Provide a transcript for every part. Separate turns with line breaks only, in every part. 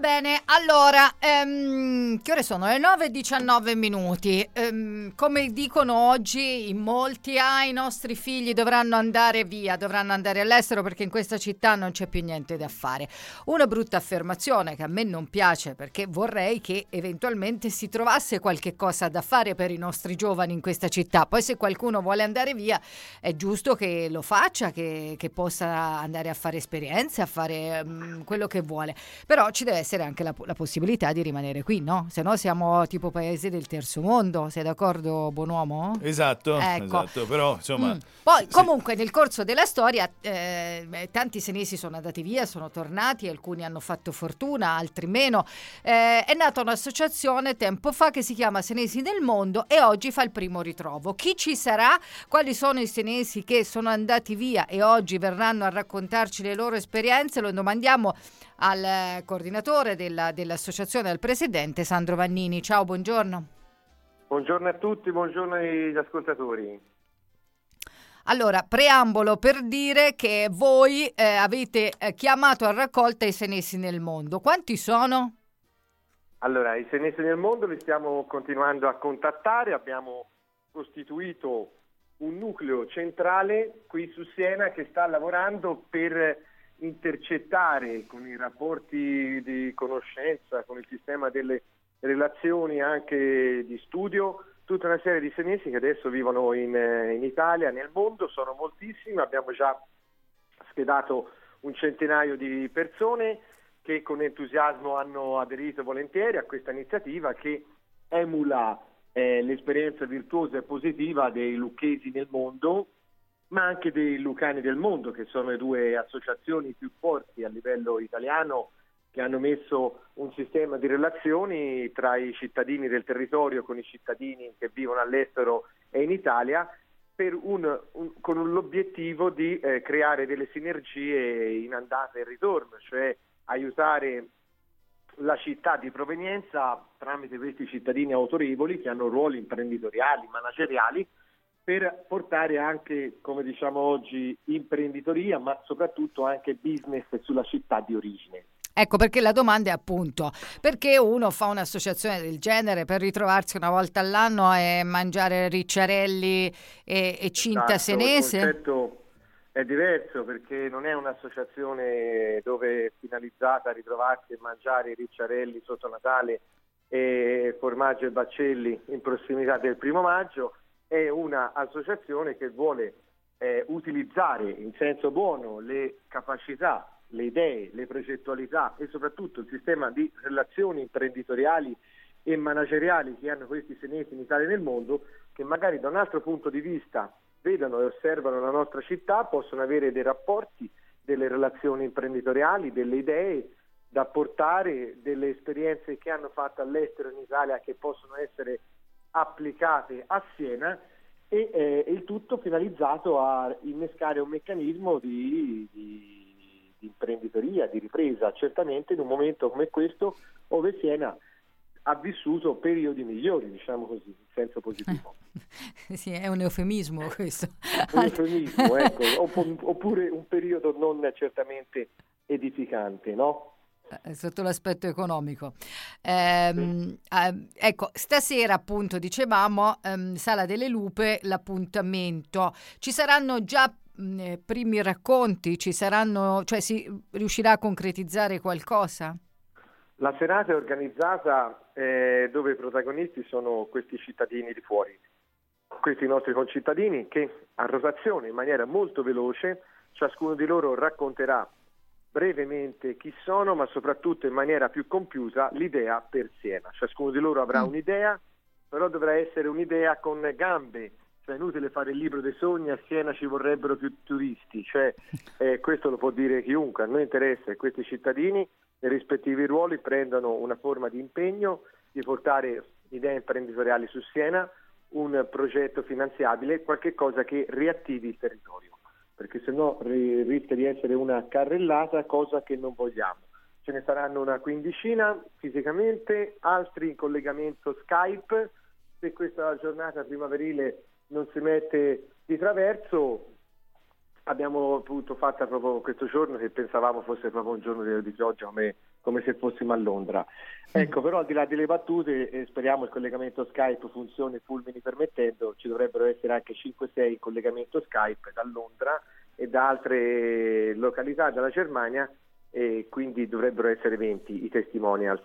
bene, allora, che ore sono? Le 9:19 minuti. Come dicono oggi in molti, i nostri figli dovranno andare via, dovranno andare all'estero perché in questa città non c'è più niente da fare. Una brutta affermazione che a me non piace, perché vorrei che eventualmente si trovasse qualche cosa da fare per i nostri giovani in questa città. Poi se qualcuno vuole andare via è giusto che lo faccia, che possa andare a fare esperienze, a fare quello che vuole. Però ci deve essere anche la possibilità di rimanere qui, no? Se no siamo tipo paese del terzo mondo, sei d'accordo, buon uomo?
Esatto,
ecco.
Però insomma...
Poi comunque nel corso della storia tanti senesi sono andati via, sono tornati, alcuni hanno fatto fortuna, altri meno. È nata un'associazione tempo fa che si chiama Senesi nel Mondo e oggi fa il primo ritrovo. Chi ci sarà? Quali sono i senesi che sono andati via e oggi verranno a raccontarci le loro esperienze? Lo domandiamo al coordinatore dell'associazione, al presidente Sandro Vannini. Ciao, buongiorno.
Buongiorno a tutti, buongiorno agli ascoltatori.
Allora, preambolo per dire che voi avete chiamato a raccolta i senesi nel mondo. Quanti sono?
Allora, i senesi nel mondo li stiamo continuando a contattare, abbiamo costituito un nucleo centrale qui su Siena che sta lavorando per intercettare con i rapporti di conoscenza, con il sistema delle relazioni anche di studio, tutta una serie di senesi che adesso vivono in Italia, nel mondo, sono moltissimi, abbiamo già schedato un centinaio di persone che con entusiasmo hanno aderito volentieri a questa iniziativa che emula l'esperienza virtuosa e positiva dei lucchesi nel mondo, ma anche dei lucani del mondo, che sono le due associazioni più forti a livello italiano che hanno messo un sistema di relazioni tra i cittadini del territorio con i cittadini che vivono all'estero e in Italia con l'obiettivo di creare delle sinergie in andata e ritorno, cioè aiutare la città di provenienza tramite questi cittadini autorevoli che hanno ruoli imprenditoriali, manageriali, per portare anche, come diciamo oggi, imprenditoria, ma soprattutto anche business sulla città di origine.
Ecco perché la domanda è appunto, perché uno fa un'associazione del genere per ritrovarsi una volta all'anno e mangiare ricciarelli e cinta senese?
Il concetto è diverso perché non è un'associazione dove è finalizzata a ritrovarsi e mangiare i ricciarelli sotto Natale e formaggio e baccelli in prossimità del 1° maggio, è un'associazione che vuole utilizzare in senso buono le capacità, le idee, le progettualità e soprattutto il sistema di relazioni imprenditoriali e manageriali che hanno questi senesi in Italia e nel mondo, che magari da un altro punto di vista vedono e osservano la nostra città, possono avere dei rapporti, delle relazioni imprenditoriali, delle idee da portare, delle esperienze che hanno fatto all'estero in Italia che possono essere applicate a Siena e il tutto finalizzato a innescare un meccanismo di imprenditoria, di ripresa, certamente in un momento come questo dove Siena ha vissuto periodi migliori, diciamo così, in senso positivo.
Sì, è un eufemismo questo.
Un eufemismo, ecco, oppure un periodo non certamente edificante, no?
Sotto l'aspetto economico. Ecco, stasera appunto dicevamo Sala delle Lupe, l'appuntamento. Ci saranno già primi racconti, cioè si riuscirà a concretizzare qualcosa?
La serata è organizzata dove i protagonisti sono questi cittadini di fuori, questi nostri concittadini che a rotazione, in maniera molto veloce, ciascuno di loro racconterà brevemente chi sono, ma soprattutto in maniera più compiuta l'idea per Siena. Ciascuno di loro avrà un'idea, però dovrà essere un'idea con gambe, cioè è inutile fare il libro dei sogni, a Siena ci vorrebbero più turisti, cioè questo lo può dire chiunque, a noi interessa che questi cittadini nei rispettivi ruoli prendano una forma di impegno di portare idee imprenditoriali su Siena, un progetto finanziabile, qualche cosa che riattivi il territorio, perché sennò rischia di essere una carrellata, cosa che non vogliamo. Ce ne saranno una quindicina fisicamente, altri in collegamento Skype. Se questa giornata primaverile non si mette di traverso, abbiamo appunto fatta proprio questo giorno, che pensavamo fosse proprio un giorno di pioggia, come se fossimo a Londra. Ecco, però al di là delle battute, speriamo il collegamento Skype funzioni, fulmini permettendo. Ci dovrebbero essere anche 5-6 in collegamento Skype da Londra e da altre località della Germania, e quindi dovrebbero essere 20 i testimonials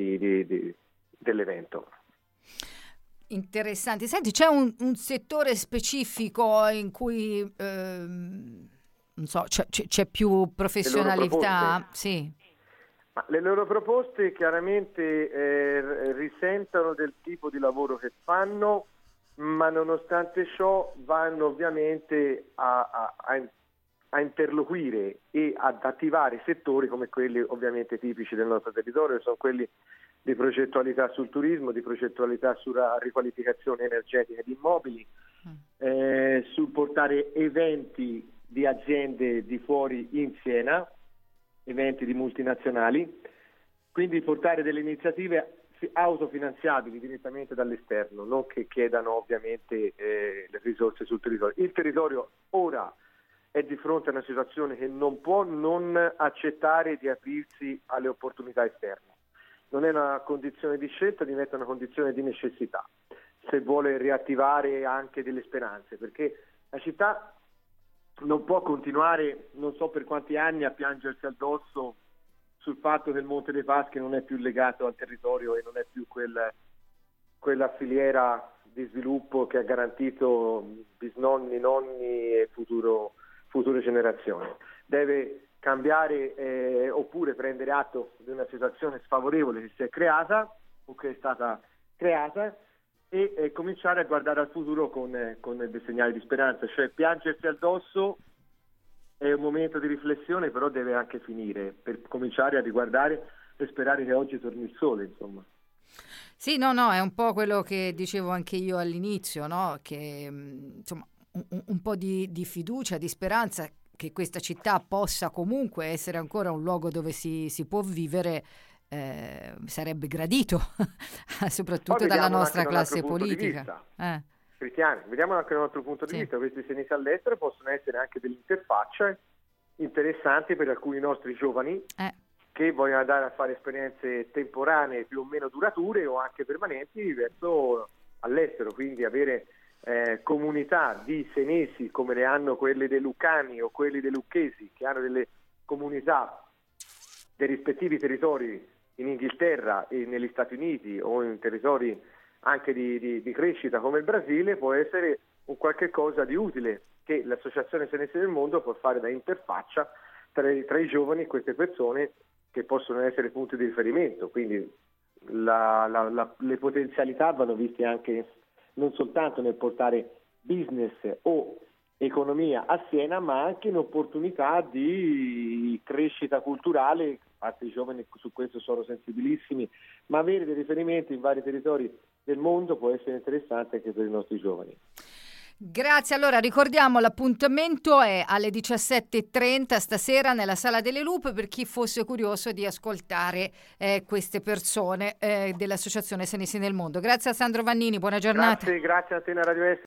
dell'evento.
Interessanti. Senti, c'è un settore specifico in cui non so, c'è più professionalità? Sì.
Ma le loro proposte chiaramente risentono del tipo di lavoro che fanno, ma nonostante ciò vanno ovviamente a interloquire e ad attivare settori come quelli ovviamente tipici del nostro territorio, che sono quelli di progettualità sul turismo, di progettualità sulla riqualificazione energetica di immobili, sul portare eventi di aziende di fuori in Siena, eventi di multinazionali, quindi portare delle iniziative autofinanziabili direttamente dall'esterno, non che chiedano ovviamente le risorse sul territorio. Il territorio ora è di fronte a una situazione che non può non accettare di aprirsi alle opportunità esterne. Non è una condizione di scelta, diventa una condizione di necessità, se vuole riattivare anche delle speranze, perché la città non può continuare, non so per quanti anni, a piangersi addosso sul fatto che il Monte dei Paschi non è più legato al territorio e non è più quella filiera di sviluppo che ha garantito bisnonni, nonni e future generazioni. Deve cambiare oppure prendere atto di una situazione sfavorevole che si è creata o che è stata creata e cominciare a guardare al futuro con dei segnali di speranza. Cioè, piangersi addosso è un momento di riflessione, però deve anche finire per cominciare a riguardare e sperare che oggi torni il sole, insomma.
Sì, no, è un po' quello che dicevo anche io all'inizio, no? Che insomma un po' di fiducia, di speranza che questa città possa comunque essere ancora un luogo dove si può vivere, sarebbe gradito, soprattutto dalla nostra classe politica.
Cristiani, vediamo anche dal nostro punto di vista. Questi senesi all'estero possono essere anche delle interfacce interessanti per alcuni nostri giovani che vogliono andare a fare esperienze temporanee più o meno durature o anche permanenti verso all'estero, quindi avere comunità di senesi come le hanno quelle dei lucani o quelli dei lucchesi, che hanno delle comunità dei rispettivi territori in Inghilterra e negli Stati Uniti o in territori anche di crescita come il Brasile, può essere un qualche cosa di utile che l'Associazione Senesi del Mondo può fare da interfaccia tra i giovani e queste persone che possono essere punti di riferimento. Quindi le potenzialità vanno viste anche non soltanto nel portare business o economia a Siena, ma anche in opportunità di crescita culturale. Infatti i giovani su questo sono sensibilissimi, ma avere dei riferimenti in vari territori del mondo può essere interessante anche per i nostri giovani.
Grazie, allora ricordiamo l'appuntamento è alle 17:30 stasera nella Sala delle Lupe per chi fosse curioso di ascoltare queste persone dell'Associazione Senesi nel Mondo. Grazie a Sandro Vannini, buona giornata.
Grazie a te, Radio Est.